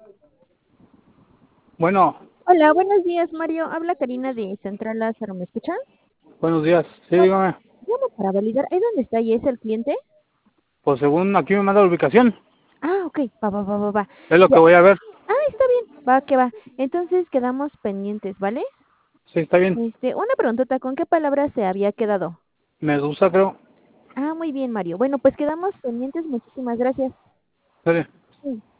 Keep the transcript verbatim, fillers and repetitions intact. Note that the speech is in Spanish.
Bueno, Hola, buenos días, Mario. Habla Karina de Central Lázaro. ¿Me escuchan? buenos días. Sí, Ah, dígame. llamo para validar. ¿Ahí dónde está y es el cliente? Pues según aquí me manda la ubicación, Ah, ok. Va, va, va, va, va. es lo Ya. que voy a ver. Ah, está bien. Va, que va. Entonces quedamos pendientes, ¿vale? Sí, está bien. Este, una preguntota. ¿Con qué palabra se había quedado? Medusa, creo. Ah, muy bien, Mario. Bueno, pues quedamos pendientes. Muchísimas gracias. Sale. Sí.